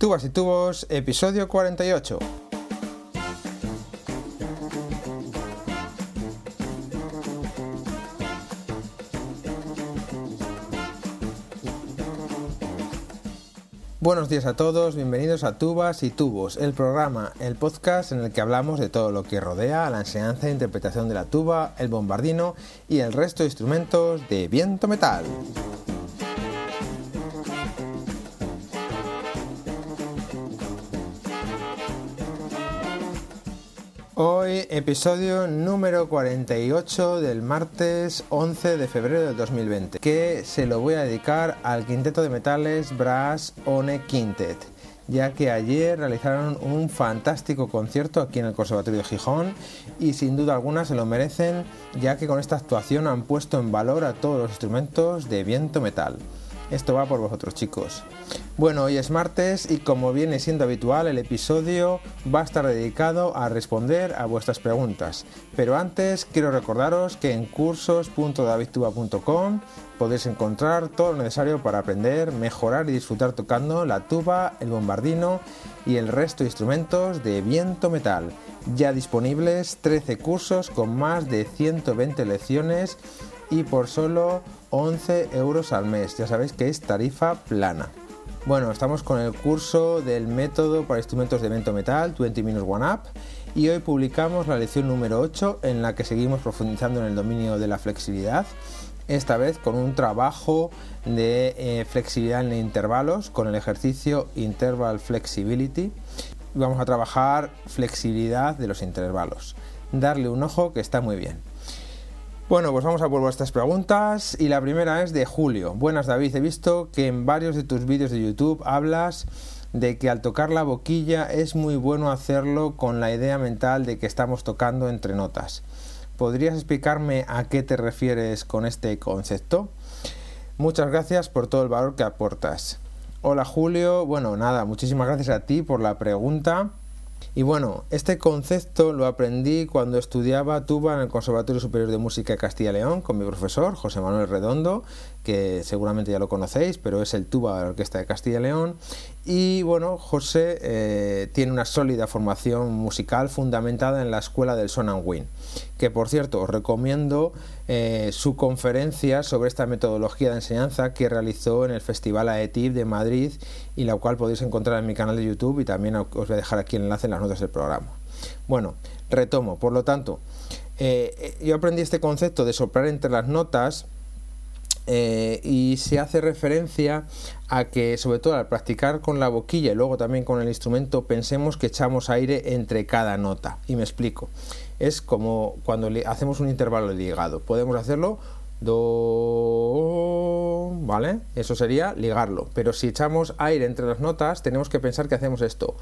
Tubas y tubos, episodio 48. Buenos días a todos, bienvenidos a Tubas y Tubos, el programa, el podcast en el que hablamos de todo lo que rodea a la enseñanza e interpretación de la tuba, el bombardino y el resto de instrumentos de viento metal. Hoy episodio número 48 del martes 11 de febrero del 2020, que se lo voy a dedicar al quinteto de metales Brass One Quintet, ya que ayer realizaron un fantástico concierto aquí en el Conservatorio de Gijón y sin duda alguna se lo merecen, ya que con esta actuación han puesto en valor a todos los instrumentos de viento metal. Esto va por vosotros, chicos. Bueno, hoy es martes y como viene siendo habitual, el episodio va a estar dedicado a responder a vuestras preguntas. Pero antes quiero recordaros que en cursos.davidtuba.com podéis encontrar todo lo necesario para aprender, mejorar y disfrutar tocando la tuba, el bombardino y el resto de instrumentos de viento metal. Ya disponibles 13 cursos con más de 120 lecciones y por solo 11 euros al mes. Ya sabéis que es tarifa plana. Bueno, estamos con el curso del método para instrumentos de viento metal 20 Minutes One Up y hoy publicamos la lección número 8 en la que seguimos profundizando en el dominio de la flexibilidad, esta vez con un trabajo de flexibilidad en intervalos con el ejercicio Interval Flexibility. Vamos a trabajar flexibilidad de los intervalos. Darle un ojo que está muy bien. Bueno, pues vamos a por vuestras preguntas y la primera es de Julio. Buenas, David, he visto que en varios de tus vídeos de YouTube hablas de que al tocar la boquilla es muy bueno hacerlo con la idea mental de que estamos tocando entre notas. ¿Podrías explicarme a qué te refieres con este concepto? Muchas gracias por todo el valor que aportas. Hola, Julio. Bueno, nada, muchísimas gracias a ti por la pregunta. Y bueno, este concepto lo aprendí cuando estudiaba tuba en el Conservatorio Superior de Música de Castilla y León con mi profesor, José Manuel Redondo, que seguramente ya lo conocéis, pero es el tuba de la Orquesta de Castilla y León. Y bueno, José tiene una sólida formación musical fundamentada en la Escuela del Son and Wind, que por cierto os recomiendo su conferencia sobre esta metodología de enseñanza que realizó en el Festival AETIB de Madrid y la cual podéis encontrar en mi canal de YouTube y también os voy a dejar aquí el enlace en las notas del programa. Bueno, retomo, por lo tanto, yo aprendí este concepto de soplar entre las notas y se hace referencia a que, sobre todo al practicar con la boquilla y luego también con el instrumento, pensemos que echamos aire entre cada nota. Y me explico. Es como cuando hacemos un intervalo ligado. Podemos hacerlo do, ¿vale? Eso sería ligarlo. Pero si echamos aire entre las notas, tenemos que pensar que hacemos esto.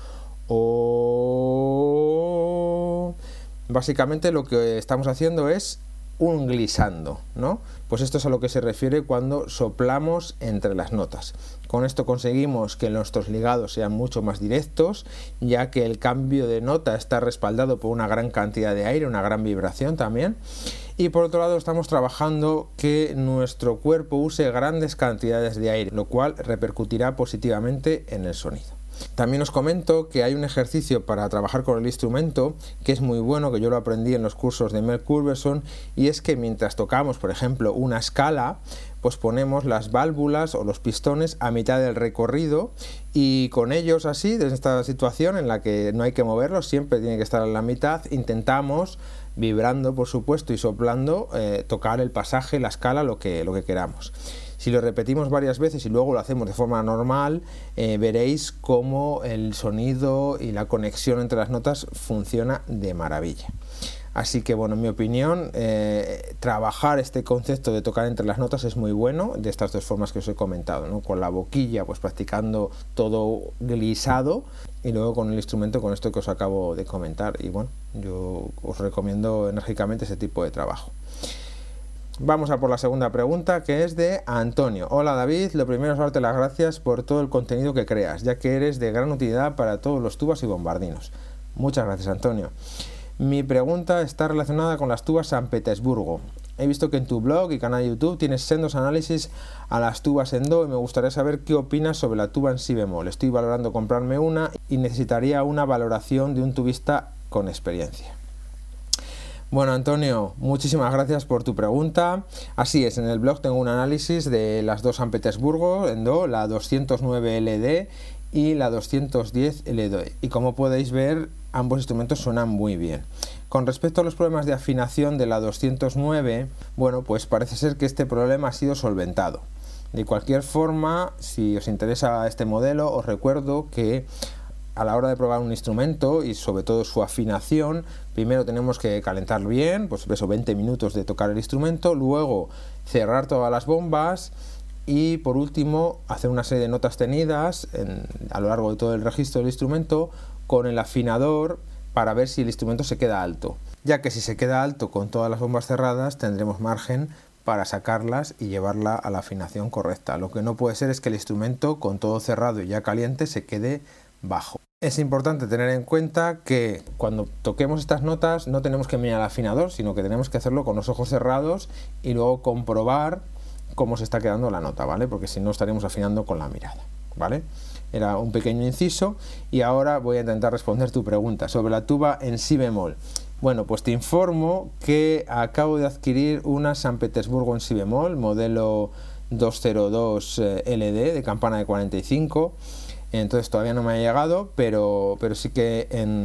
O. Básicamente lo que estamos haciendo es un glissando, ¿no? Pues esto es a lo que se refiere cuando soplamos entre las notas. Con esto conseguimos que nuestros ligados sean mucho más directos, ya que el cambio de nota está respaldado por una gran cantidad de aire, una gran vibración también. Y por otro lado estamos trabajando que nuestro cuerpo use grandes cantidades de aire, lo cual repercutirá positivamente en el sonido. También os comento que hay un ejercicio para trabajar con el instrumento que es muy bueno, que yo lo aprendí en los cursos de Mel Culberson, y es que mientras tocamos, por ejemplo, una escala, pues ponemos las válvulas o los pistones a mitad del recorrido y con ellos así, desde esta situación en la que no hay que moverlos, siempre tiene que estar a la mitad, intentamos, vibrando por supuesto y soplando, tocar el pasaje, la escala, lo que queramos. Si lo repetimos varias veces y luego lo hacemos de forma normal, veréis cómo el sonido y la conexión entre las notas funciona de maravilla. Así que bueno, en mi opinión, trabajar este concepto de tocar entre las notas es muy bueno, de estas dos formas que os he comentado, ¿no? Con la boquilla, pues practicando todo glisado, y luego con el instrumento, con esto que os acabo de comentar. Y bueno, yo os recomiendo enérgicamente ese tipo de trabajo. Vamos a por la segunda pregunta, que es de Antonio. Hola, David, lo primero es darte las gracias por todo el contenido que creas, ya que eres de gran utilidad para todos los tubas y bombardinos. Muchas gracias, Antonio. Mi pregunta está relacionada con las tubas San Petersburgo. He visto que en tu blog y canal de YouTube tienes sendos análisis a las tubas en do y me gustaría saber qué opinas sobre la tuba en si bemol. Estoy valorando comprarme una y necesitaría una valoración de un tubista con experiencia. Bueno, Antonio, muchísimas gracias por tu pregunta. Así es, en el blog tengo un análisis de las dos San Petersburgo en do, la 209 LD y la 210 LD. Y como podéis ver, ambos instrumentos suenan muy bien. Con respecto a los problemas de afinación de la 209, bueno, pues parece ser que este problema ha sido solventado. De cualquier forma, si os interesa este modelo, os recuerdo que a la hora de probar un instrumento y sobre todo su afinación, primero tenemos que calentar bien, pues eso, 20 minutos de tocar el instrumento, luego cerrar todas las bombas y por último hacer una serie de notas tenidas a lo largo de todo el registro del instrumento con el afinador para ver si el instrumento se queda alto, ya que si se queda alto con todas las bombas cerradas tendremos margen para sacarlas y llevarla a la afinación correcta. Lo que no puede ser es que el instrumento con todo cerrado y ya caliente se quede bajo. Es importante tener en cuenta que cuando toquemos estas notas no tenemos que mirar al afinador, sino que tenemos que hacerlo con los ojos cerrados y luego comprobar cómo se está quedando la nota, ¿vale? Porque si no estaremos afinando con la mirada, ¿vale? Era un pequeño inciso y ahora voy a intentar responder tu pregunta sobre la tuba en si bemol. Bueno, pues te informo que acabo de adquirir una San Petersburgo en si bemol, modelo 202 LD de campana de 45. Entonces todavía no me ha llegado, pero sí que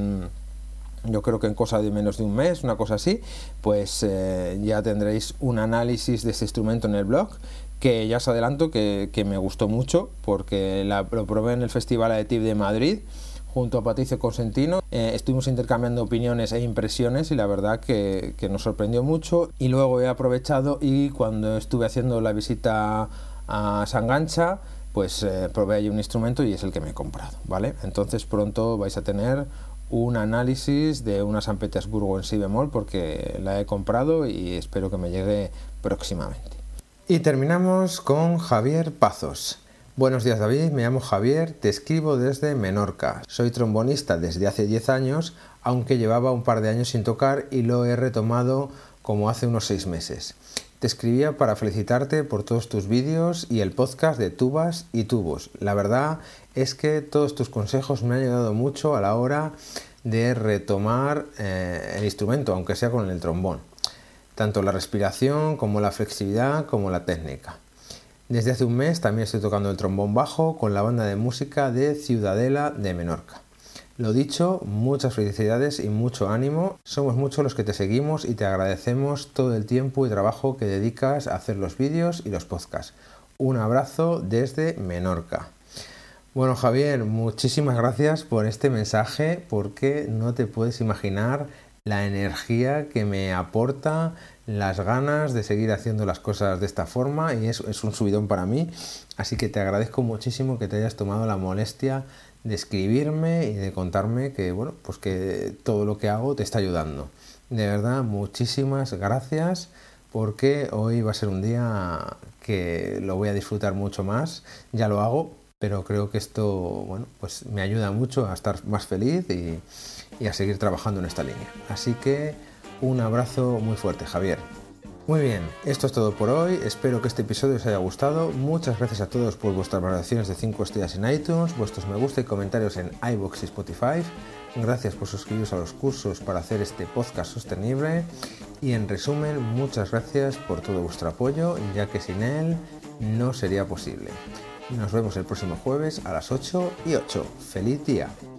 yo creo que en cosa de menos de un mes, una cosa así, pues ya tendréis un análisis de este instrumento en el blog, que ya os adelanto que me gustó mucho porque lo probé en el Festival ADITIV de Madrid junto a Patricio Cosentino. Estuvimos intercambiando opiniones e impresiones y la verdad que nos sorprendió mucho. Y luego he aprovechado y cuando estuve haciendo la visita a Sangancha, pues probé ahí un instrumento y es el que me he comprado, ¿vale? Entonces pronto vais a tener un análisis de una San Petersburgo en si bemol porque la he comprado y espero que me llegue próximamente. Y terminamos con Javier Pazos. Buenos días, David, me llamo Javier, te escribo desde Menorca. Soy trombonista desde hace 10 años, aunque llevaba un par de años sin tocar y lo he retomado como hace unos 6 meses. Te escribía para felicitarte por todos tus vídeos y el podcast de tubas y tubos. La verdad es que todos tus consejos me han ayudado mucho a la hora de retomar el instrumento, aunque sea con el trombón. Tanto la respiración como la flexibilidad como la técnica. Desde hace un mes también estoy tocando el trombón bajo con la banda de música de Ciudadela de Menorca. Lo dicho, muchas felicidades y mucho ánimo. Somos muchos los que te seguimos y te agradecemos todo el tiempo y trabajo que dedicas a hacer los vídeos y los podcasts. Un abrazo desde Menorca. Bueno, Javier, muchísimas gracias por este mensaje porque no te puedes imaginar la energía que me aporta, las ganas de seguir haciendo las cosas de esta forma y es un subidón para mí. Así que te agradezco muchísimo que te hayas tomado la molestia de escribirme y de contarme que, bueno, pues que todo lo que hago te está ayudando. De verdad, muchísimas gracias porque hoy va a ser un día que lo voy a disfrutar mucho más. Ya lo hago, pero creo que esto, bueno, pues me ayuda mucho a estar más feliz y a seguir trabajando en esta línea. Así que un abrazo muy fuerte, Javier. Muy bien, esto es todo por hoy, espero que este episodio os haya gustado. Muchas gracias a todos por vuestras valoraciones de 5 estrellas en iTunes, vuestros me gusta y comentarios en iVoox y Spotify. Gracias por suscribiros a los cursos para hacer este podcast sostenible y en resumen, muchas gracias por todo vuestro apoyo, ya que sin él no sería posible. Nos vemos el próximo jueves a las 8:08. ¡Feliz día!